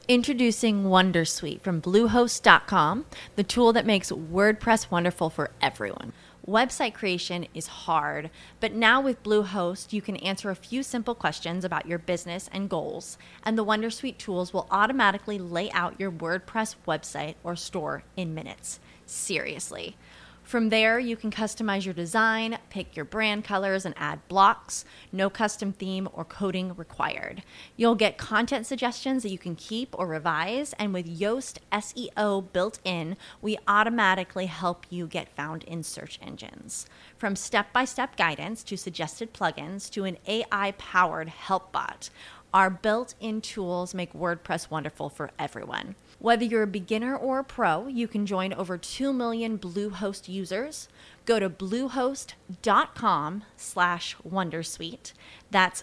Introducing Wondersuite from Bluehost.com, the tool that makes WordPress wonderful for everyone. Website creation is hard, but now with Bluehost, you can answer a few simple questions about your business and goals, and the Wondersuite tools will automatically lay out your WordPress website or store in minutes. Seriously. From there, you can customize your design, pick your brand colors, and add blocks. No custom theme or coding required. You'll get content suggestions that you can keep or revise, and with Yoast SEO built in, we automatically help you get found in search engines. From step-by-step guidance to suggested plugins to an AI-powered help bot, our built-in tools make WordPress wonderful for everyone. Whether you're a beginner or a pro, you can join over 2 million Bluehost users. Go to bluehost.com/wondersuite. That's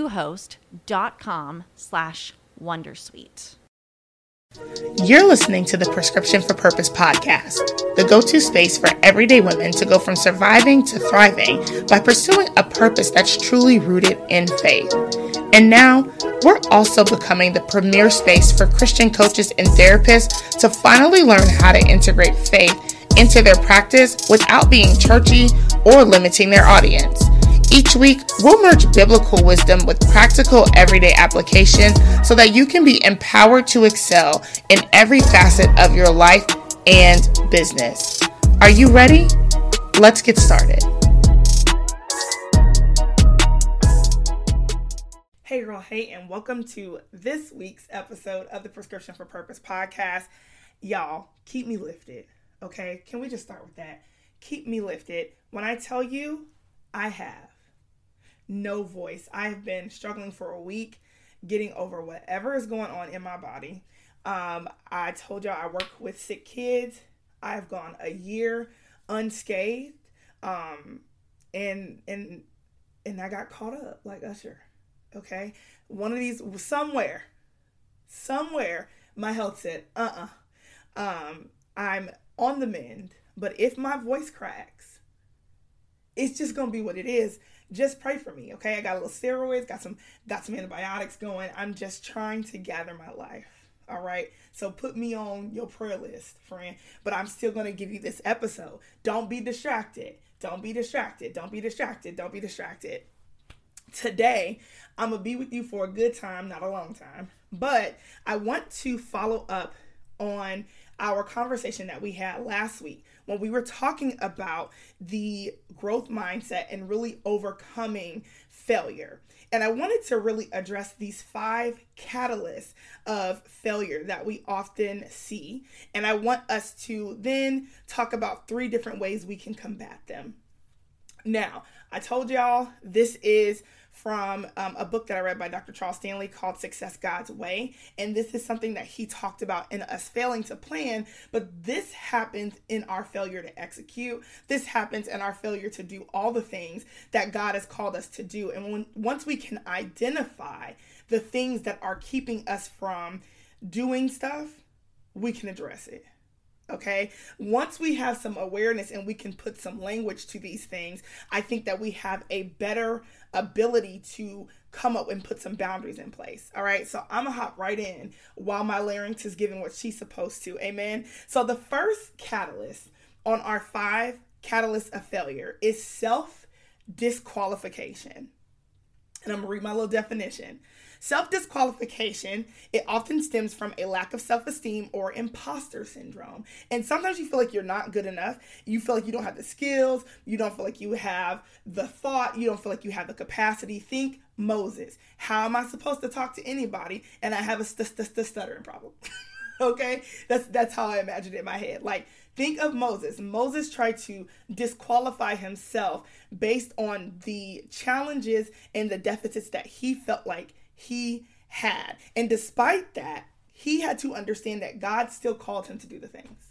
bluehost.com/wondersuite. You're listening to the Prescription for Purpose podcast, the go-to space for everyday women to go from surviving to thriving by pursuing a purpose that's truly rooted in faith. And now, we're also becoming the premier space for Christian coaches and therapists to finally learn how to integrate faith into their practice without being churchy or limiting their audience. Each week, we'll merge biblical wisdom with practical everyday application so that you can be empowered to excel in every facet of your life and business. Are you ready? Let's get started. Hey girl, hey, and welcome to this week's episode of the Prescription for Purpose podcast. Y'all, keep me lifted, okay? Can we just start with that? Keep me lifted. When I tell you, I have no voice. I have been struggling for a week getting over whatever is going on in my body. I told y'all I work with sick kids. I've gone a year unscathed, and I got caught up like Usher. Okay, one of these, somewhere, my health said, I'm on the mend, but if my voice cracks, it's just going to be what it is. Just pray for me, okay? I got a little steroids, got some antibiotics going. I'm just trying to gather my life, all right? So put me on your prayer list, friend, but I'm still going to give you this episode. Don't be distracted. Don't be distracted. Don't be distracted. Don't be distracted. Today, I'm going to be with you for a good time, not a long time, but I want to follow up on our conversation that we had last week when we were talking about the growth mindset and really overcoming failure. And I wanted to really address these 5 catalysts of failure that we often see. And I want us to then talk about 3 different ways we can combat them. Now, I told y'all this is from a book that I read by Dr. Charles Stanley called Success God's Way. And this is something that he talked about in us failing to plan, but this happens in our failure to execute. This happens in our failure to do all the things that God has called us to do. And once we can identify the things that are keeping us from doing stuff, we can address it. Okay, once we have some awareness and we can put some language to these things, I think that we have a better ability to come up and put some boundaries in place. All right, so I'm gonna hop right in while my larynx is giving what she's supposed to. Amen. So the first catalyst on our 5 catalysts of failure is self-disqualification. And I'm gonna read my little definition. Self-disqualification, it often stems from a lack of self-esteem or imposter syndrome. And sometimes you feel like you're not good enough. You feel like you don't have the skills. You don't feel like you have the thought. You don't feel like you have the capacity. Think Moses. How am I supposed to talk to anybody and I have a stuttering problem? Okay? That's how I imagine it in my head. Like, think of Moses. Moses tried to disqualify himself based on the challenges and the deficits that he felt like he had. And despite that, he had to understand that God still called him to do the things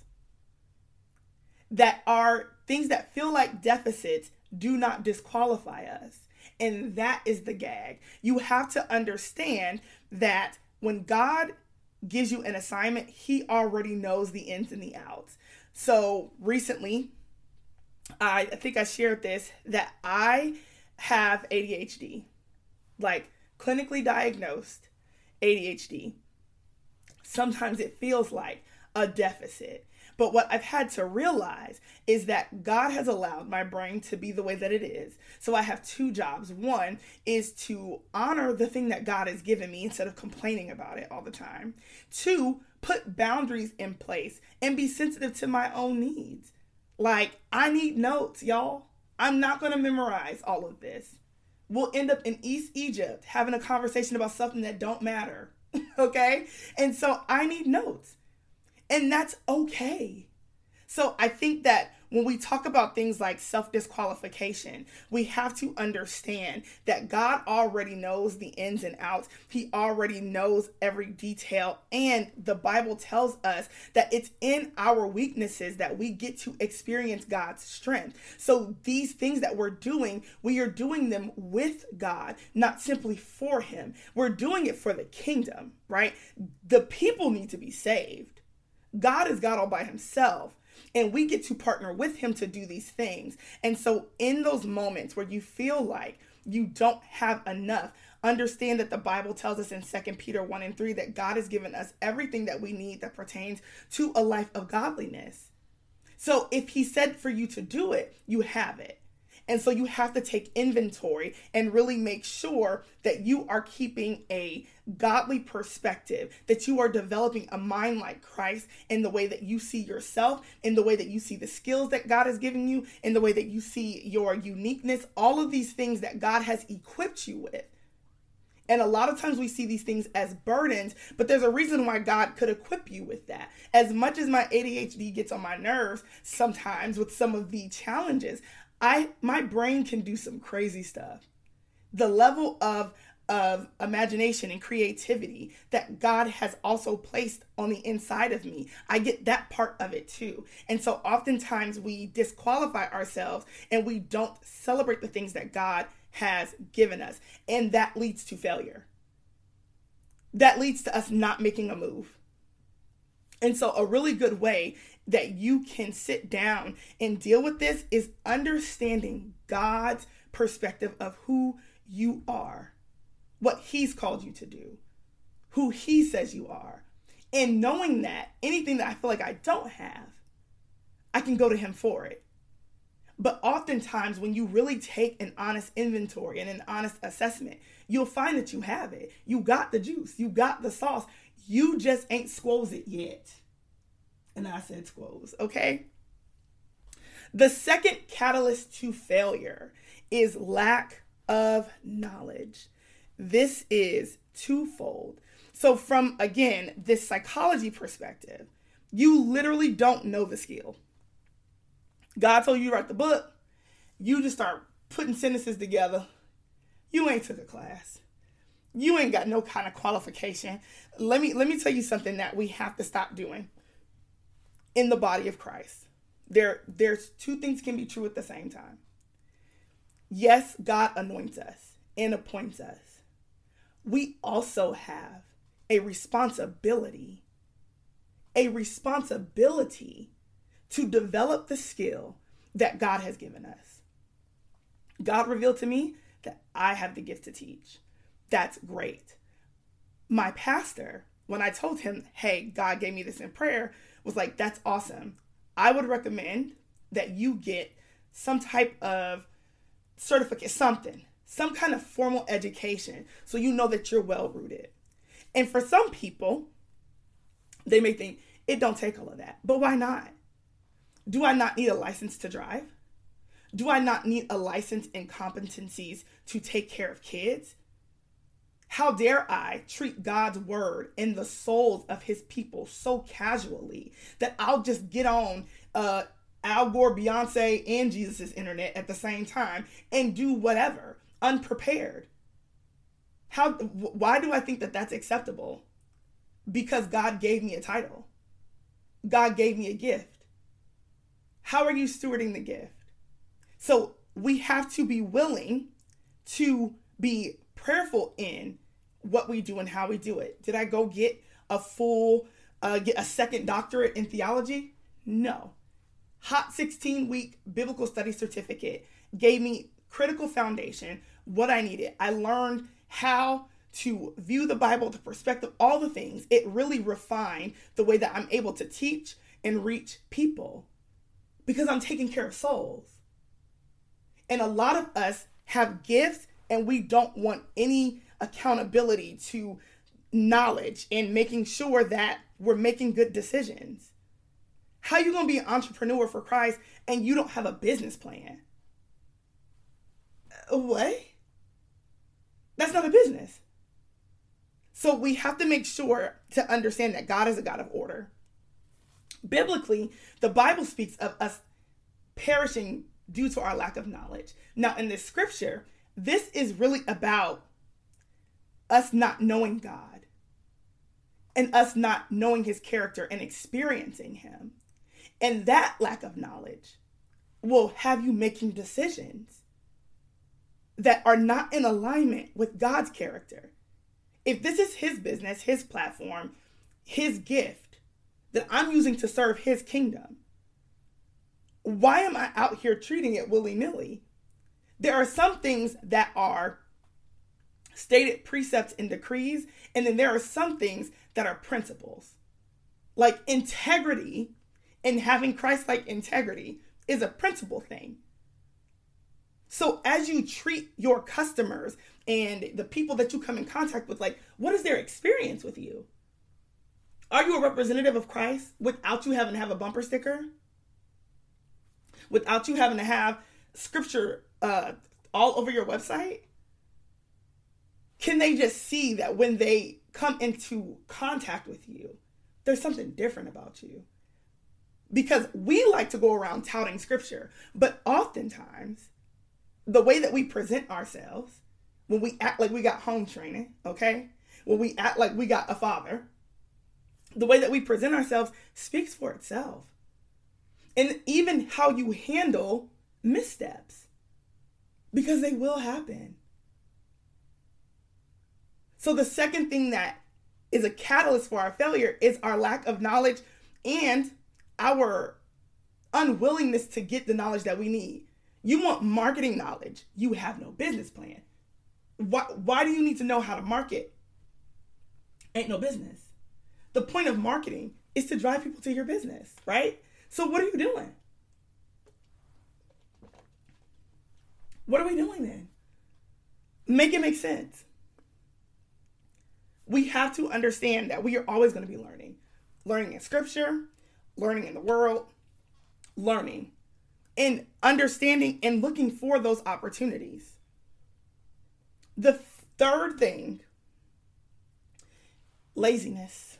that are things that feel like deficits do not disqualify us. And that is the gag. You have to understand that when God gives you an assignment, he already knows the ins and the outs. So recently, I think I shared this, that I have ADHD, like clinically diagnosed ADHD. Sometimes it feels like a deficit. But what I've had to realize is that God has allowed my brain to be the way that it is. So I have two jobs. One is to honor the thing that God has given me instead of complaining about it all the time. Two, put boundaries in place and be sensitive to my own needs. Like, I need notes, y'all. I'm not going to memorize all of this. We'll end up in East Egypt having a conversation about something that don't matter. Okay? And so I need notes. And that's okay. So I think that when we talk about things like self-disqualification, we have to understand that God already knows the ins and outs. He already knows every detail. And the Bible tells us that it's in our weaknesses that we get to experience God's strength. So these things that we're doing, we are doing them with God, not simply for Him. We're doing it for the kingdom, right? The people need to be saved. God is God all by Himself. And we get to partner with Him to do these things. And so in those moments where you feel like you don't have enough, understand that the Bible tells us in 2 Peter 1:3 that God has given us everything that we need that pertains to a life of godliness. So if He said for you to do it, you have it. And so you have to take inventory and really make sure that you are keeping a godly perspective, that you are developing a mind like Christ in the way that you see yourself, in the way that you see the skills that God has given you, in the way that you see your uniqueness, all of these things that God has equipped you with. And a lot of times we see these things as burdens, but there's a reason why God could equip you with that. As much as my ADHD gets on my nerves sometimes with some of the challenges, my brain can do some crazy stuff. The level of imagination and creativity that God has also placed on the inside of me, I get that part of it too. And so oftentimes we disqualify ourselves and we don't celebrate the things that God has given us. And that leads to failure. That leads to us not making a move. And so a really good way that you can sit down and deal with this is understanding God's perspective of who you are, what He's called you to do, who He says you are. And knowing that anything that I feel like I don't have, I can go to Him for it. But oftentimes when you really take an honest inventory and an honest assessment, you'll find that you have it. You got the juice. You got the sauce. You just ain't squoze it yet. And I said squoze, okay? The second catalyst to failure is lack of knowledge. This is twofold. So from, again, this psychology perspective, you literally don't know the skill. God told you to write the book. You just start putting sentences together. You ain't took a class. You ain't got no kind of qualification. Let me tell you something that we have to stop doing in the body of Christ. There's two things can be true at the same time. Yes, God anoints us and appoints us. We also have a responsibility to develop the skill that God has given us. God revealed to me that I have the gift to teach. That's great. My pastor, when I told him, hey, God gave me this in prayer, was like, that's awesome. I would recommend that you get some type of certificate, some kind of formal education, so you know that you're well-rooted. And for some people, they may think, it don't take all of that. But why not? Do I not need a license to drive? Do I not need a license and competencies to take care of kids? How dare I treat God's word and the souls of His people so casually that I'll just get on Al Gore, Beyonce, and Jesus' internet at the same time and do whatever, unprepared? Why do I think that that's acceptable? Because God gave me a title. God gave me a gift. How are you stewarding the gift? So we have to be willing to be prayerful in what we do and how we do it. Did I go get get a second doctorate in theology? No. Hot 16-week biblical study certificate gave me critical foundation, what I needed. I learned how to view the Bible, the perspective, all the things, it really refined the way that I'm able to teach and reach people because I'm taking care of souls. And a lot of us have gifts and we don't want any accountability to knowledge and making sure that we're making good decisions. How are you going to be an entrepreneur for Christ and you don't have a business plan? What? That's not a business. So we have to make sure to understand that God is a God of order. Biblically, the Bible speaks of us perishing due to our lack of knowledge. Now, in this scripture, this is really about us not knowing God and us not knowing his character and experiencing him. And that lack of knowledge will have you making decisions that are not in alignment with God's character. If this is his business, his platform, his gift that I'm using to serve his kingdom, why am I out here treating it willy-nilly? There are some things that are stated precepts and decrees, and then there are some things that are principles. Like integrity and having Christ-like integrity is a principle thing. So as you treat your customers and the people that you come in contact with, like, what is their experience with you? Are you a representative of Christ without you having to have a bumper sticker? Without you having to have scripture all over your website? Can they just see that when they come into contact with you, there's something different about you? Because we like to go around touting scripture, but oftentimes the way that we present ourselves, when we act like we got home training, okay? When we act like we got a father, the way that we present ourselves speaks for itself. And even how you handle missteps, because they will happen. So the second thing that is a catalyst for our failure is our lack of knowledge and our unwillingness to get the knowledge that we need. You want marketing knowledge. You have no business plan. Why do you need to know how to market? Ain't no business. The point of marketing is to drive people to your business, right? So what are you doing? What are we doing then? Make it make sense. We have to understand that we are always going to be learning. Learning in scripture, learning in the world, learning. And understanding and looking for those opportunities. The third thing, laziness.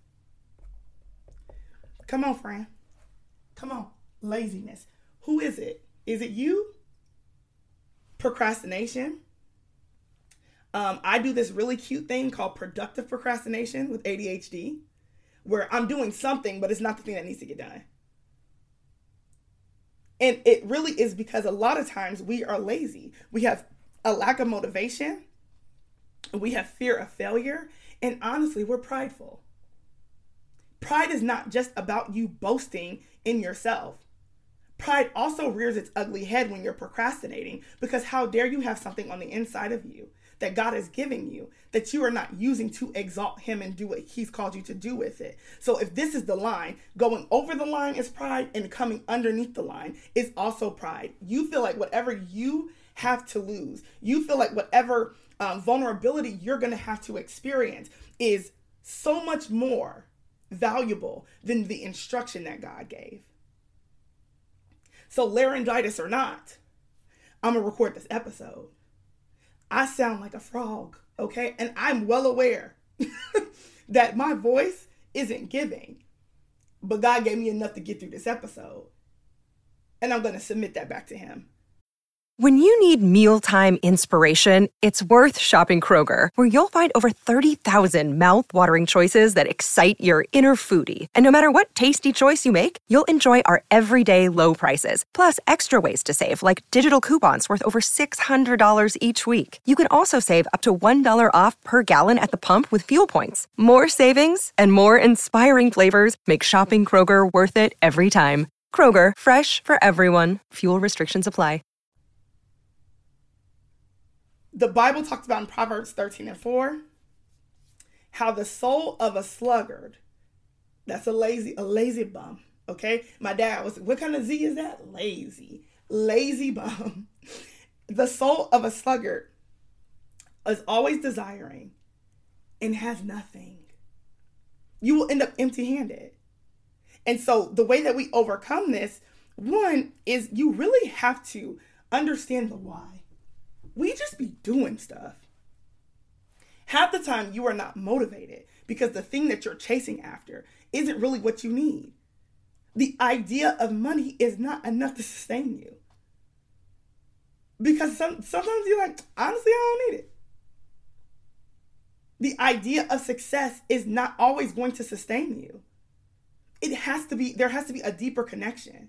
Come on, friend. Come on, laziness. Who is it? Is it you? Procrastination. I do this really cute thing called productive procrastination with ADHD, where I'm doing something, but it's not the thing that needs to get done. And it really is because a lot of times we are lazy. We have a lack of motivation. We have fear of failure. And honestly, we're prideful. Pride is not just about you boasting in yourself. Pride also rears its ugly head when you're procrastinating, because how dare you have something on the inside of you that God is giving you that you are not using to exalt him and do what he's called you to do with it. So if this is the line, going over the line is pride, and coming underneath the line is also pride. You feel like whatever you have to lose, you feel like whatever vulnerability you're going to have to experience is so much more valuable than the instruction that God gave. So laryngitis or not, I'm going to record this episode. I sound like a frog, okay? And I'm well aware that my voice isn't giving, but God gave me enough to get through this episode. And I'm going to submit that back to him. When you need mealtime inspiration, it's worth shopping Kroger, where you'll find over 30,000 mouth-watering choices that excite your inner foodie. And no matter what tasty choice you make, you'll enjoy our everyday low prices, plus extra ways to save, like digital coupons worth over $600 each week. You can also save up to $1 off per gallon at the pump with fuel points. More savings and more inspiring flavors make shopping Kroger worth it every time. Kroger, fresh for everyone. Fuel restrictions apply. The Bible talks about in Proverbs 13:4, how the soul of a sluggard, that's a lazy bum. Okay. My dad was, what kind of Z is that? Lazy bum. The soul of a sluggard is always desiring and has nothing. You will end up empty-handed. And so the way that we overcome this, one, is you really have to understand the why. We just be doing stuff. Half the time you are not motivated because the thing that you're chasing after isn't really what you need. The idea of money is not enough to sustain you. Because sometimes you're like, honestly, I don't need it. The idea of success is not always going to sustain you. There has to be a deeper connection.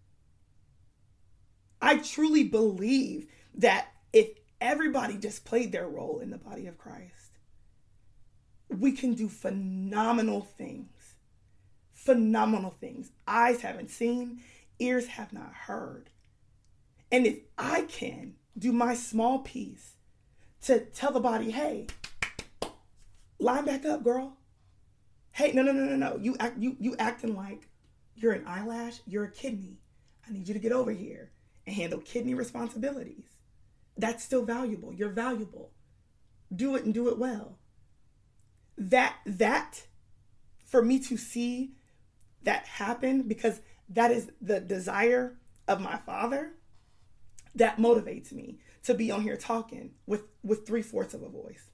I truly believe that if everybody just played their role in the body of Christ, we can do phenomenal things. Phenomenal things. Eyes haven't seen, ears have not heard. And if I can do my small piece to tell the body, hey, line back up, girl. Hey, no. You acting like you're an eyelash, you're a kidney. I need you to get over here and handle kidney responsibilities. That's still valuable. You're valuable. Do it and do it well. That for me to see that happen, because that is the desire of my Father, that motivates me to be on here talking with 3/4 of a voice.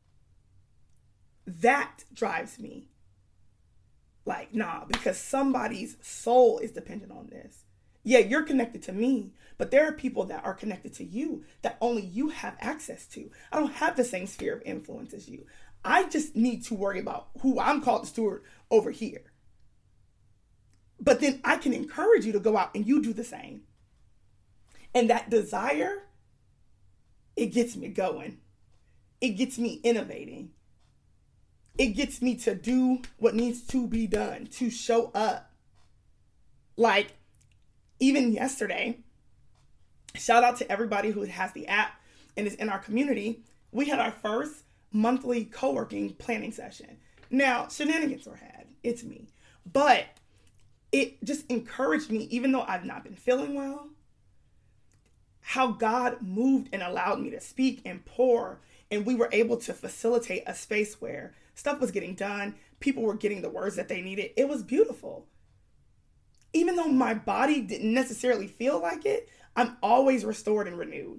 That drives me. Like, nah, because somebody's soul is dependent on this. Yeah, you're connected to me, but there are people that are connected to you that only you have access to. I don't have the same sphere of influence as you. I just need to worry about who I'm called to steward over here. But then I can encourage you to go out and you do the same. And that desire, it gets me going. It gets me innovating. It gets me to do what needs to be done, to show up. Like, even yesterday, shout out to everybody who has the app and is in our community. We had our first monthly co-working planning session. Now, shenanigans were had. It's me. But it just encouraged me, even though I've not been feeling well, how God moved and allowed me to speak and pour. And we were able to facilitate a space where stuff was getting done. People were getting the words that they needed. It was beautiful. Even though my body didn't necessarily feel like it, I'm always restored and renewed.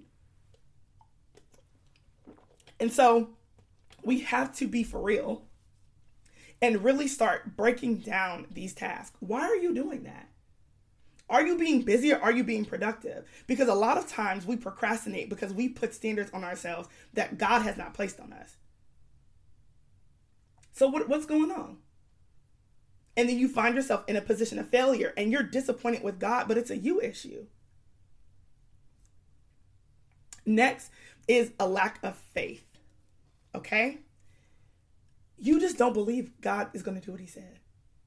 And so we have to be for real and really start breaking down these tasks. Why are you doing that? Are you being busy or are you being productive? Because a lot of times we procrastinate because we put standards on ourselves that God has not placed on us. So what's going on? And then you find yourself in a position of failure and you're disappointed with God, but it's a you issue. Next is a lack of faith. Okay? You just don't believe God is going to do what he said.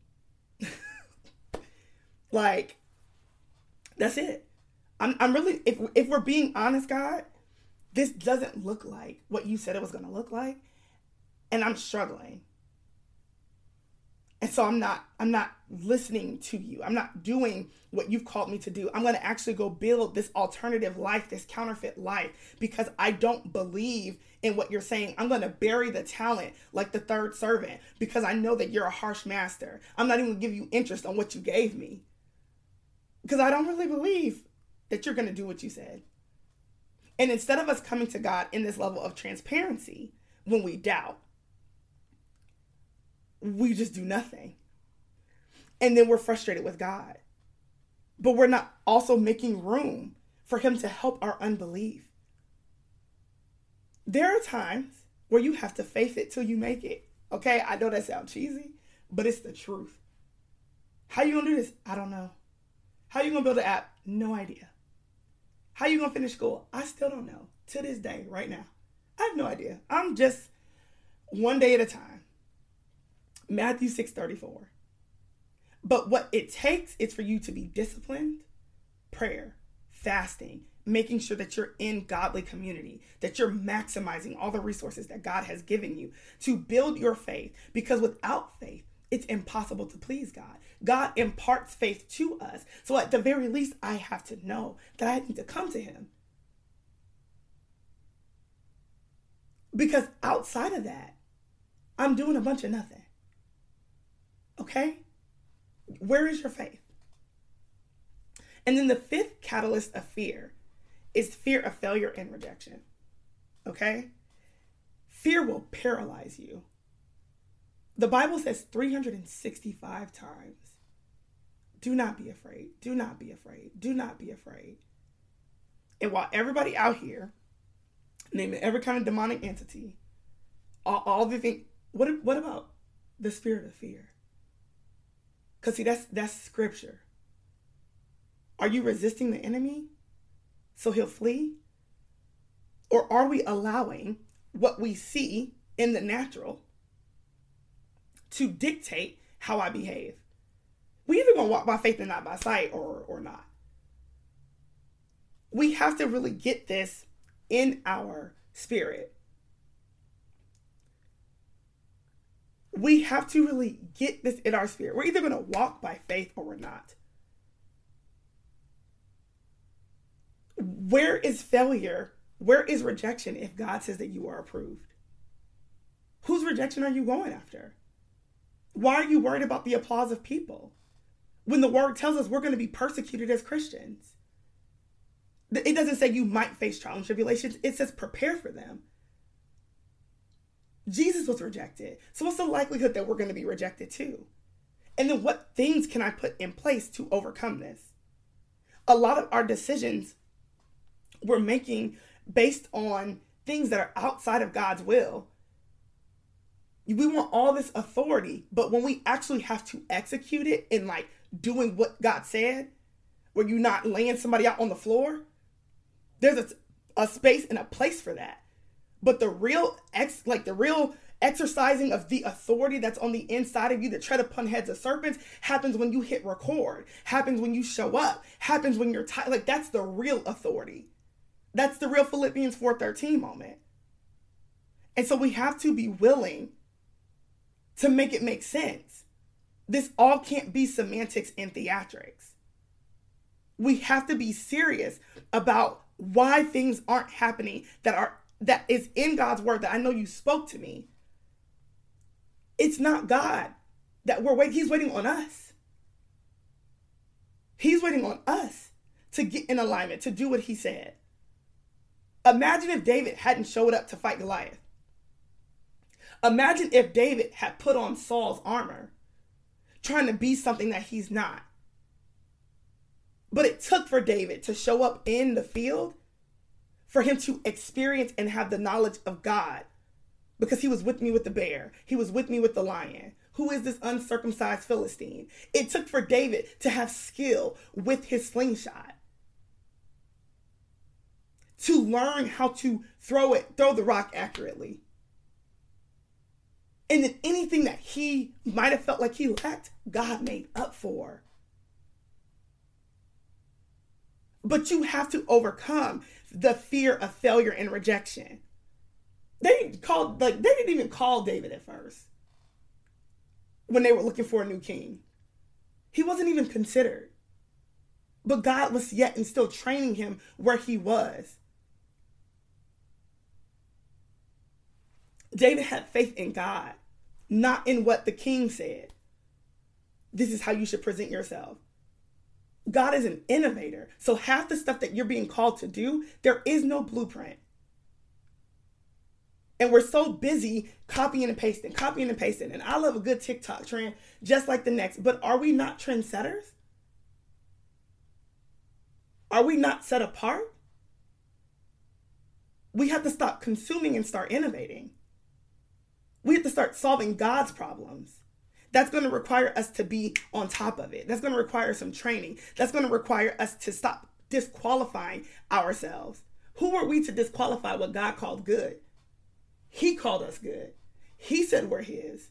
Like, that's it. I'm really, if we're being honest, God, this doesn't look like what you said it was going to look like. And I'm struggling. And so I'm not listening to you. I'm not doing what you've called me to do. I'm going to actually go build this alternative life, this counterfeit life, because I don't believe in what you're saying. I'm going to bury the talent like the third servant because I know that you're a harsh master. I'm not even going to give you interest on what you gave me because I don't really believe that you're going to do what you said. And instead of us coming to God in this level of transparency, when we doubt, we just do nothing. And then we're frustrated with God. But we're not also making room for him to help our unbelief. There are times where you have to faith it till you make it. Okay, I know that sounds cheesy, but it's the truth. How you gonna do this? I don't know. How you gonna build an app? No idea. How you gonna finish school? I still don't know. To this day, right now. I have no idea. I'm just one day at a time. Matthew 6:34. But what it takes is for you to be disciplined, prayer, fasting, making sure that you're in godly community, that you're maximizing all the resources that God has given you to build your faith. Because without faith, it's impossible to please God. God imparts faith to us. So at the very least, I have to know that I need to come to him. Because outside of that, I'm doing a bunch of nothing. Okay? Where is your faith? And then the fifth catalyst of fear is fear of failure and rejection. Okay? Fear will paralyze you. The Bible says 365 times, do not be afraid, do not be afraid, do not be afraid. And while everybody out here, naming every kind of demonic entity, all the things, what about the spirit of fear? Because see, that's scripture. Are you resisting the enemy so he'll flee? Or are we allowing what we see in the natural to dictate how I behave? We either gonna walk by faith and not by sight or not. We have to really get this in our spirit. We have to really get this in our spirit. We're either gonna walk by faith or we're not. Where is failure? Where is rejection if God says that you are approved? Whose rejection are you going after? Why are you worried about the applause of people when the word tells us we're going to be persecuted as Christians? It doesn't say you might face trials and tribulations. It says prepare for them. Jesus was rejected. So what's the likelihood that we're going to be rejected too? And then what things can I put in place to overcome this? A lot of our decisions we're making based on things that are outside of God's will. We want all this authority, but when we actually have to execute it in like doing what God said, where you're not laying somebody out on the floor, there's a space and a place for that. But the real exercising of the authority that's on the inside of you to tread upon heads of serpents happens when you hit record, happens when you show up, happens when you're tired. Like that's the real authority. That's the real Philippians 4:13 moment. And so we have to be willing to make it make sense. This all can't be semantics and theatrics. We have to be serious about why things aren't happening that is in God's word that I know you spoke to me. It's not God that we're waiting. He's waiting on us. He's waiting on us to get in alignment, to do what he said. Imagine if David hadn't showed up to fight Goliath. Imagine if David had put on Saul's armor, trying to be something that he's not. But it took for David to show up in the field for him to experience and have the knowledge of God, because he was with me with the bear. He was with me with the lion. Who is this uncircumcised Philistine? It took for David to have skill with his slingshot, to learn how to throw the rock accurately. And then anything that he might have felt like he lacked, God made up for. But you have to overcome the fear of failure and rejection. They didn't even call David at first when they were looking for a new king. He wasn't even considered. But God was yet and still training him where he was. David had faith in God, not in what the king said. This is how you should present yourself. God is an innovator. So half the stuff that you're being called to do, there is no blueprint. And we're so busy copying and pasting. And I love a good TikTok trend just like the next. But are we not trendsetters? Are we not set apart? We have to stop consuming and start innovating. We have to start solving God's problems. That's going to require us to be on top of it. That's going to require some training. That's going to require us to stop disqualifying ourselves. Who are we to disqualify what God called good? He called us good. He said we're his.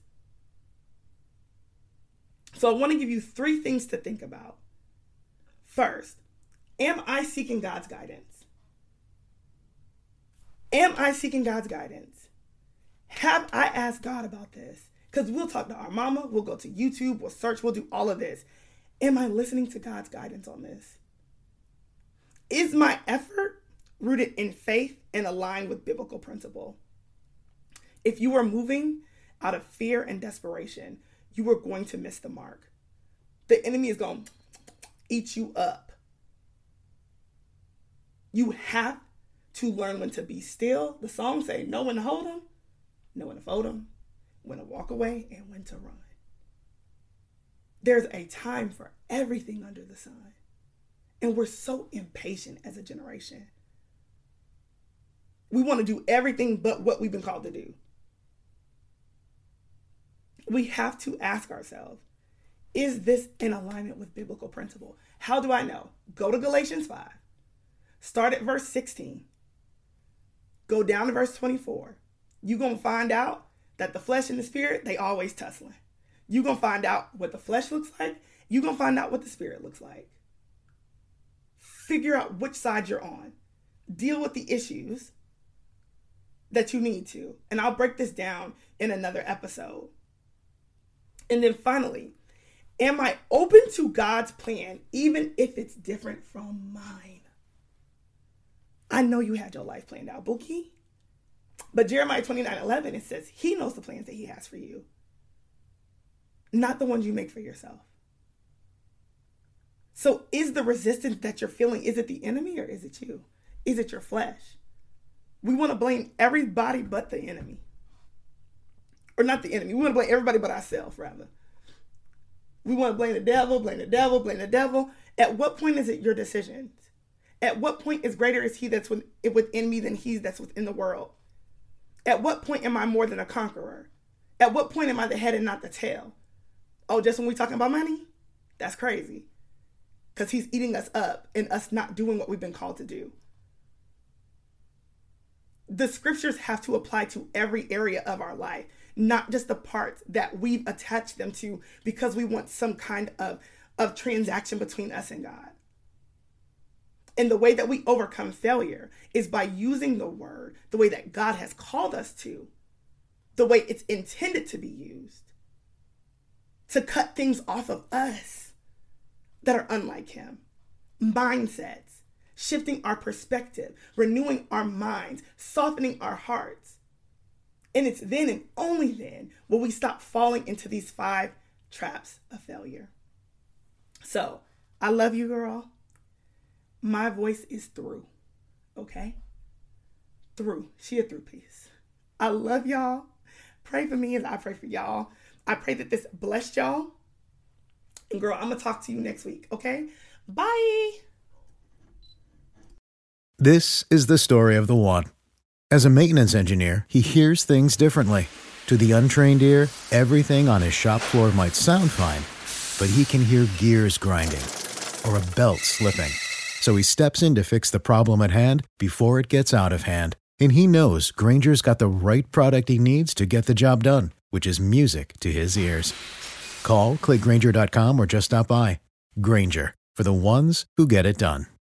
So I want to give you 3 things to think about. First, am I seeking God's guidance? Am I seeking God's guidance? Have I asked God about this? Because we'll talk to our mama, we'll go to YouTube, we'll search, we'll do all of this. Am I listening to God's guidance on this? Is my effort rooted in faith and aligned with biblical principle? If you are moving out of fear and desperation, you are going to miss the mark. The enemy is going to eat you up. You have to learn when to be still. The song say, know when to hold them, know when to fold them, when to walk away, and when to run. There's a time for everything under the sun. And we're so impatient as a generation. We want to do everything but what we've been called to do. We have to ask ourselves, is this in alignment with biblical principle? How do I know? Go to Galatians 5. Start at verse 16. Go down to verse 24. You're going to find out that the flesh and the spirit, they always tussling. You're going to find out what the flesh looks like. You're going to find out what the spirit looks like. Figure out which side you're on. Deal with the issues that you need to. And I'll break this down in another episode. And then finally, am I open to God's plan, even if it's different from mine? I know you had your life planned out, Bookie. But Jeremiah 29:11, it says he knows the plans that he has for you, not the ones you make for yourself. So is the resistance that you're feeling, is it the enemy or is it you? Is it your flesh? We want to blame everybody but the enemy. Or not the enemy. We want to blame everybody but ourselves, rather. We want to blame the devil, blame the devil, blame the devil. At what point is it your decisions? At what point is greater is he that's within me than he that's within the world? At what point am I more than a conqueror? At what point am I the head and not the tail? Oh, just when we're talking about money? That's crazy. Because he's eating us up and us not doing what we've been called to do. The scriptures have to apply to every area of our life, not just the parts that we've attached them to because we want some kind of transaction between us and God. And the way that we overcome failure is by using the word the way that God has called us to, the way it's intended to be used, to cut things off of us that are unlike him. Mindsets, shifting our perspective, renewing our minds, softening our hearts. And it's then and only then will we stop falling into these 5 traps of failure. So, I love you, girl. My voice is through, okay? Through. She a through piece. I love y'all. Pray for me as I pray for y'all. I pray that this blessed y'all. And girl, I'm going to talk to you next week, okay? Bye. This is the story of the one. As a maintenance engineer, he hears things differently. To the untrained ear, everything on his shop floor might sound fine, but he can hear gears grinding or a belt slipping. So he steps in to fix the problem at hand before it gets out of hand. And he knows Grainger's got the right product he needs to get the job done, which is music to his ears. Call, click Grainger.com, or just stop by. Grainger, for the ones who get it done.